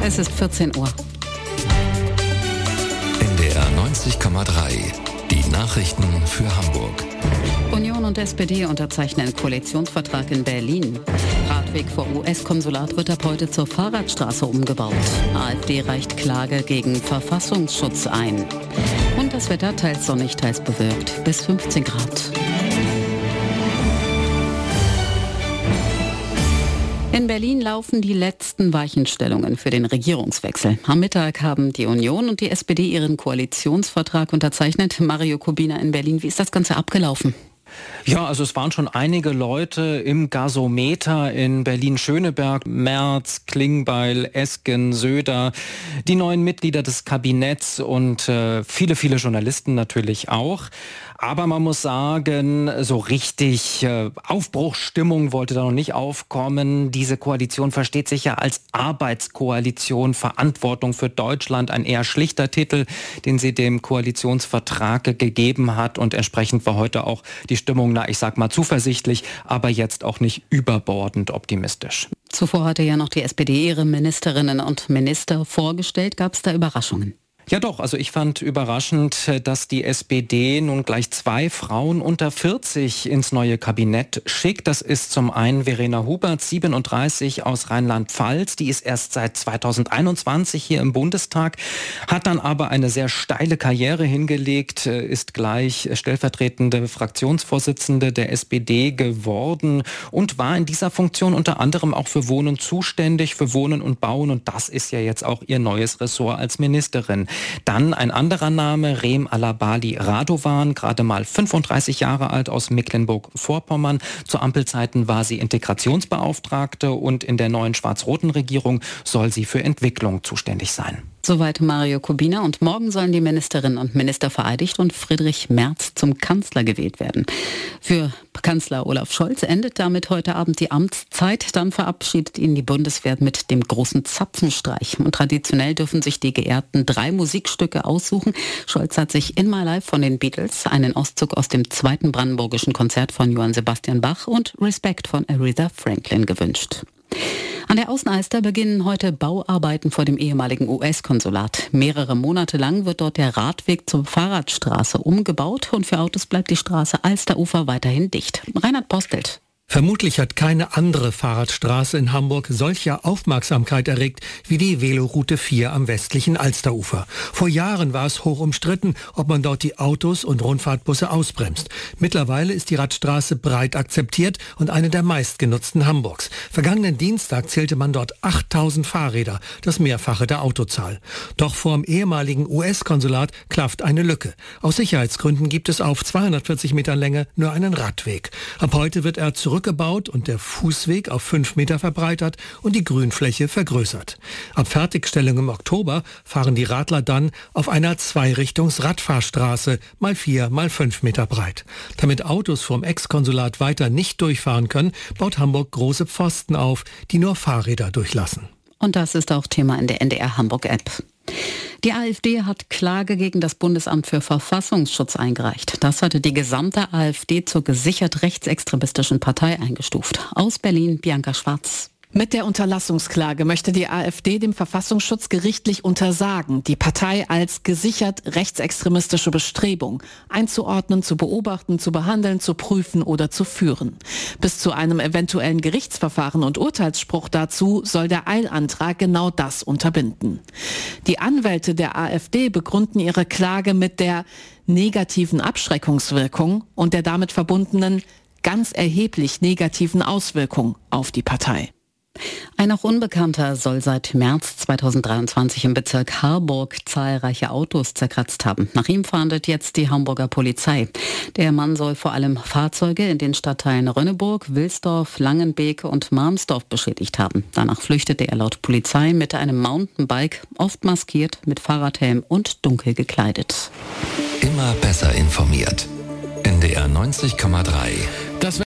Es ist 14 Uhr. NDR 90,3. Die Nachrichten für Hamburg. Union und SPD unterzeichnen Koalitionsvertrag in Berlin. Radweg vor US-Konsulat wird ab heute zur Fahrradstraße umgebaut. AfD reicht Klage gegen Verfassungsschutz ein. Und das Wetter teils sonnig, teils bewölkt. Bis 15 Grad. In Berlin laufen die letzten Weichenstellungen für den Regierungswechsel. Am Mittag haben die Union und die SPD ihren Koalitionsvertrag unterzeichnet. Mario Kubina in Berlin, wie ist das Ganze abgelaufen? Ja, also es waren schon einige Leute im Gasometer in Berlin-Schöneberg, Merz, Klingbeil, Esken, Söder, die neuen Mitglieder des Kabinetts und viele Journalisten natürlich auch. Aber man muss sagen, so richtig Aufbruchsstimmung wollte da noch nicht aufkommen. Diese Koalition versteht sich ja als Arbeitskoalition, Verantwortung für Deutschland, ein eher schlichter Titel, den sie dem Koalitionsvertrag gegeben hat. Und entsprechend war heute auch die Stimmung, ich sag mal zuversichtlich, aber jetzt auch nicht überbordend optimistisch. Zuvor hatte ja noch die SPD ihre Ministerinnen und Minister vorgestellt. Gab es da Überraschungen? Ja doch, also ich fand überraschend, dass die SPD nun gleich 2 Frauen unter 40 ins neue Kabinett schickt. Das ist zum einen Verena Hubert, 37 aus Rheinland-Pfalz. Die ist erst seit 2021 hier im Bundestag, hat dann aber eine sehr steile Karriere hingelegt, ist gleich stellvertretende Fraktionsvorsitzende der SPD geworden und war in dieser Funktion unter anderem auch für Wohnen zuständig, für Wohnen und Bauen. Und das ist ja jetzt auch ihr neues Ressort als Ministerin. Dann ein anderer Name, Reem Alabali Radovan, gerade mal 35 Jahre alt, aus Mecklenburg-Vorpommern. Zu Ampelzeiten war sie Integrationsbeauftragte und in der neuen schwarz-roten Regierung soll sie für Entwicklung zuständig sein. Soweit Mario Kubina. Und morgen sollen die Ministerinnen und Minister vereidigt und Friedrich Merz zum Kanzler gewählt werden. Für Kanzler Olaf Scholz endet damit heute Abend die Amtszeit. Dann verabschiedet ihn die Bundeswehr mit dem großen Zapfenstreich. Und traditionell dürfen sich die Geehrten 3 Musikstücke aussuchen. Scholz hat sich In My Life von den Beatles, einen Auszug aus dem 2. brandenburgischen Konzert von Johann Sebastian Bach und Respect von Aretha Franklin gewünscht. An der Außenalster beginnen heute Bauarbeiten vor dem ehemaligen US-Konsulat. Mehrere Monate lang wird dort der Radweg zur Fahrradstraße umgebaut und für Autos bleibt die Straße Alsterufer weiterhin dicht. Reinhard Postelt. Vermutlich hat keine andere Fahrradstraße in Hamburg solcher Aufmerksamkeit erregt wie die Veloroute 4 am westlichen Alsterufer. Vor Jahren war es hoch umstritten, ob man dort die Autos und Rundfahrtbusse ausbremst. Mittlerweile ist die Radstraße breit akzeptiert und eine der meistgenutzten Hamburgs. Vergangenen Dienstag zählte man dort 8000 Fahrräder, das Mehrfache der Autozahl. Doch vor dem ehemaligen US-Konsulat klafft eine Lücke. Aus Sicherheitsgründen gibt es auf 240 Metern Länge nur einen Radweg. Ab heute wird er zurückgebaut und der Fußweg auf 5 Meter verbreitert und die Grünfläche vergrößert. Ab Fertigstellung im Oktober fahren die Radler dann auf einer 2-Richtungsradfahrstraße, mal 4 mal 5 Meter breit. Damit Autos vom Ex-Konsulat weiter nicht durchfahren können, baut Hamburg große Pfosten auf, die nur Fahrräder durchlassen. Und das ist auch Thema in der NDR Hamburg-App. Die AfD hat Klage gegen das Bundesamt für Verfassungsschutz eingereicht. Das hatte die gesamte AfD zur gesichert rechtsextremistischen Partei eingestuft. Aus Berlin, Bianca Schwarz. Mit der Unterlassungsklage möchte die AfD dem Verfassungsschutz gerichtlich untersagen, die Partei als gesichert rechtsextremistische Bestrebung einzuordnen, zu beobachten, zu behandeln, zu prüfen oder zu führen. Bis zu einem eventuellen Gerichtsverfahren und Urteilsspruch dazu soll der Eilantrag genau das unterbinden. Die Anwälte der AfD begründen ihre Klage mit der negativen Abschreckungswirkung und der damit verbundenen ganz erheblich negativen Auswirkung auf die Partei. Ein noch Unbekannter soll seit März 2023 im Bezirk Harburg zahlreiche Autos zerkratzt haben. Nach ihm fahndet jetzt die Hamburger Polizei. Der Mann soll vor allem Fahrzeuge in den Stadtteilen Rönneburg, Wilsdorf, Langenbeek und Marmsdorf beschädigt haben. Danach flüchtete er laut Polizei mit einem Mountainbike, oft maskiert, mit Fahrradhelm und dunkel gekleidet. Immer besser informiert. NDR 90,3.